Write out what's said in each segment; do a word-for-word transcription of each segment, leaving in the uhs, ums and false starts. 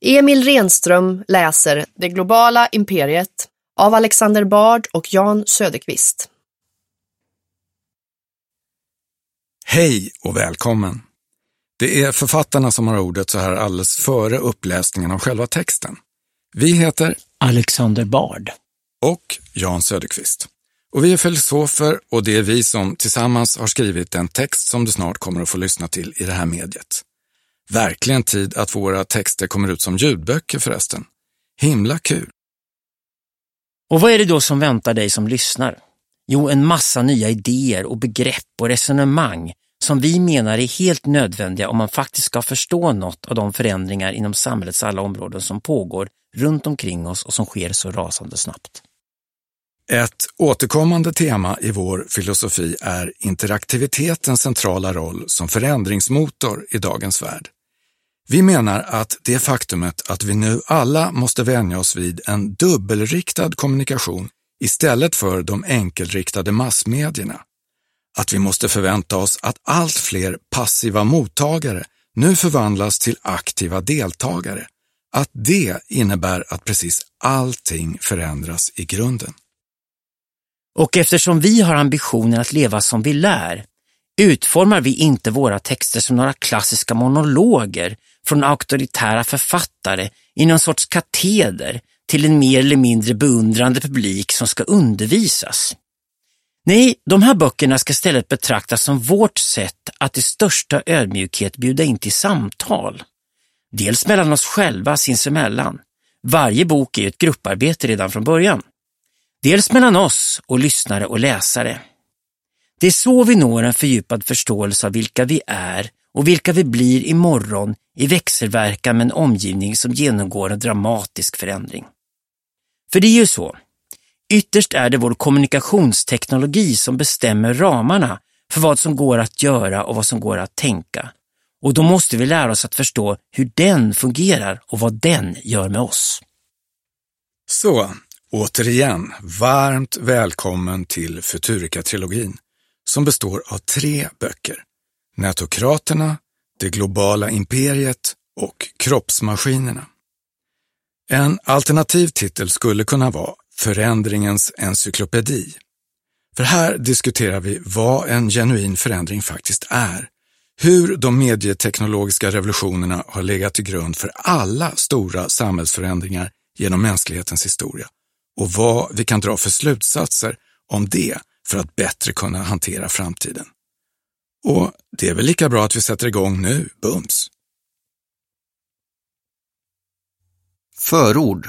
Emil Renström läser Det globala imperiet av Alexander Bard och Jan Söderqvist. Hej och välkommen! Det är författarna som har ordet så här alldeles före uppläsningen av själva texten. Vi heter Alexander Bard och Jan Söderqvist. Och vi är filosofer och det är vi som tillsammans har skrivit en text som du snart kommer att få lyssna till i det här mediet. Verkligen tid att våra texter kommer ut som ljudböcker förresten. Himla kul! Och vad är det då som väntar dig som lyssnar? Jo, en massa nya idéer och begrepp och resonemang som vi menar är helt nödvändiga om man faktiskt ska förstå något av de förändringar inom samhällets alla områden som pågår runt omkring oss och som sker så rasande snabbt. Ett återkommande tema i vår filosofi är interaktivitetens centrala roll som förändringsmotor i dagens värld. Vi menar att det faktumet att vi nu alla måste vänja oss vid en dubbelriktad kommunikation istället för de enkelriktade massmedierna, att vi måste förvänta oss att allt fler passiva mottagare nu förvandlas till aktiva deltagare, att det innebär att precis allting förändras i grunden. Och eftersom vi har ambitionen att leva som vi lär, utformar vi inte våra texter som några klassiska monologer från auktoritära författare i någon sorts kateder till en mer eller mindre beundrande publik som ska undervisas. Nej, de här böckerna ska istället betraktas som vårt sätt att i största ödmjukhet bjuda in till samtal. Dels mellan oss själva sinsemellan. Varje bok är ett grupparbete redan från början. Dels mellan oss och lyssnare och läsare. Det är så vi når en fördjupad förståelse av vilka vi är och vilka vi blir imorgon i växelverkan med en omgivning som genomgår en dramatisk förändring. För det är ju så. Ytterst är det vår kommunikationsteknologi som bestämmer ramarna för vad som går att göra och vad som går att tänka. Och då måste vi lära oss att förstå hur den fungerar och vad den gör med oss. Så, återigen, varmt välkommen till Futurika-trilogin som består av tre böcker. Nätokraterna, Det globala imperiet och Kroppsmaskinerna. En alternativ titel skulle kunna vara Förändringens encyklopedi. För här diskuterar vi vad en genuin förändring faktiskt är. Hur de medieteknologiska revolutionerna har legat till grund för alla stora samhällsförändringar genom mänsklighetens historia. Och vad vi kan dra för slutsatser om det för att bättre kunna hantera framtiden. Och det är väl lika bra att vi sätter igång nu, bums. Förord.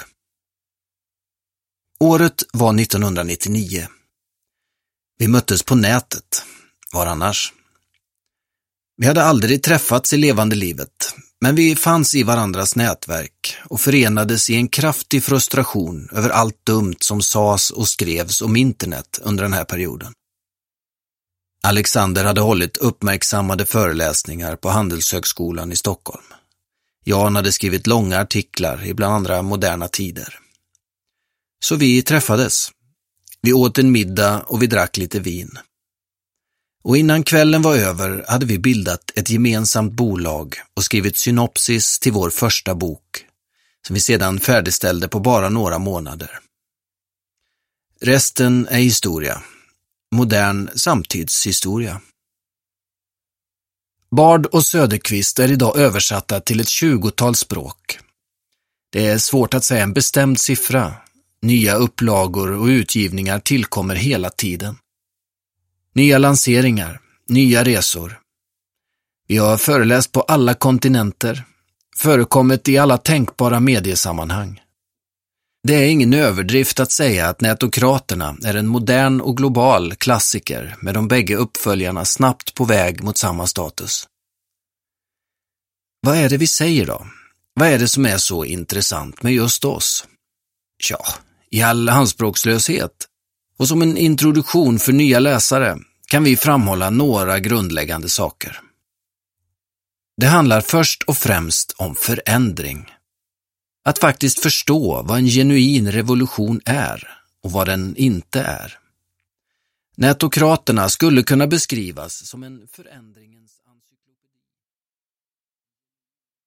Året var nittonhundranittionio. Vi möttes på nätet. Var annars? Vi hade aldrig träffats i levande livet, men vi fanns i varandras nätverk och förenades i en kraftig frustration över allt dumt som sades och skrevs om internet under den här perioden. Alexander hade hållit uppmärksammade föreläsningar på Handelshögskolan i Stockholm. Jan hade skrivit långa artiklar i bland andra Moderna Tider. Så vi träffades. Vi åt en middag och vi drack lite vin. Och innan kvällen var över hade vi bildat ett gemensamt bolag och skrivit synopsis till vår första bok, som vi sedan färdigställde på bara några månader. Resten är historia. Modern samtidshistoria. Bard och Söderqvist är idag översatta till ett tjugotal språk. Det är svårt att säga en bestämd siffra. Nya upplagor och utgivningar tillkommer hela tiden. Nya lanseringar, nya resor. Vi har föreläst på alla kontinenter, förekommit i alla tänkbara mediesammanhang. Det är ingen överdrift att säga att Nätokraterna är en modern och global klassiker med de bägge uppföljarna snabbt på väg mot samma status. Vad är det vi säger då? Vad är det som är så intressant med just oss? Ja, i all anspråkslöshet och som en introduktion för nya läsare kan vi framhålla några grundläggande saker. Det handlar först och främst om förändring. Att faktiskt förstå vad en genuin revolution är och vad den inte är. Nätokraterna skulle kunna beskrivas som en förändringens